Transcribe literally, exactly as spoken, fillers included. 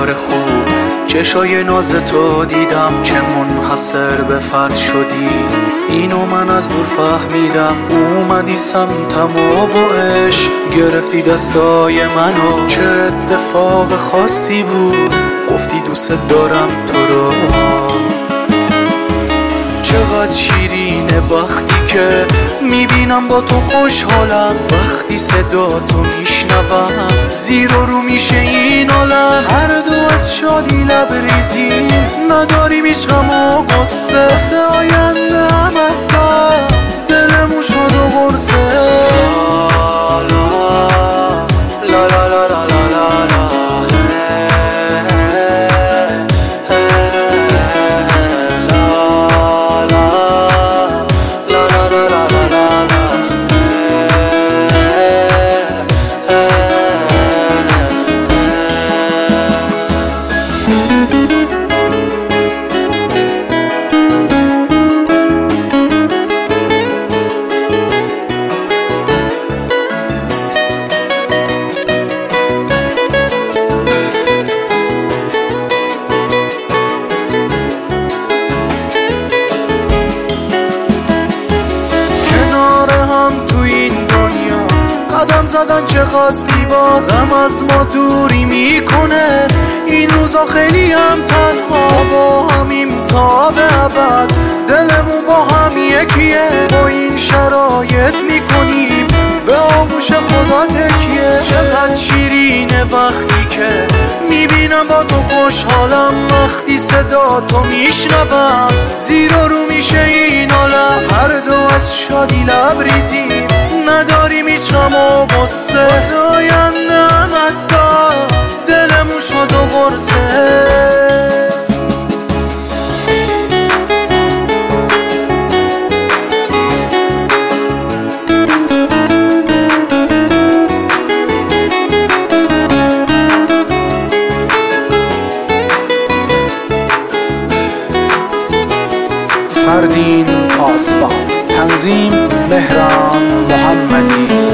یار خوب، چشای ناز تو دیدم چه منحصر به فرد شدی. اینو من از دور فهمیدم، اومدی سمتم و با عشق گرفتی دستای منو. چه اتفاق خاصی بود، گفتی دوست دارم تو رو. چقدر شیرینه وقتی که میبینم با تو خوشحالم، وقتی صدا تو میشنوم زیر و رو میشه این عالم. هر دو از شادی لبریزی نداریم هیچ غم و غصه، واسه آینده هم حتی دلمون شد و غرصه. لا لا لا لا لا لا لا قدم زدن چقدر زیباست، غم از ما دوری میکنه. این روزا خیلی هم تنها با همیم تا به ابد، دلمون با هم یکیه. با این شرایط میکنیم به آغوش خدا تکیه. چقدر شیرینه وقتی که میبینم با تو خوشحالم، وقتی صدا تو میشنوم زیر و رو میشه این عالم. هر دو از شادی لبریزیم نداریم هیچ غم و غصه، واسه آینده هم حتی دلمون شد و غرصه. فردین پاسبان، تنظیم مهران محمدی.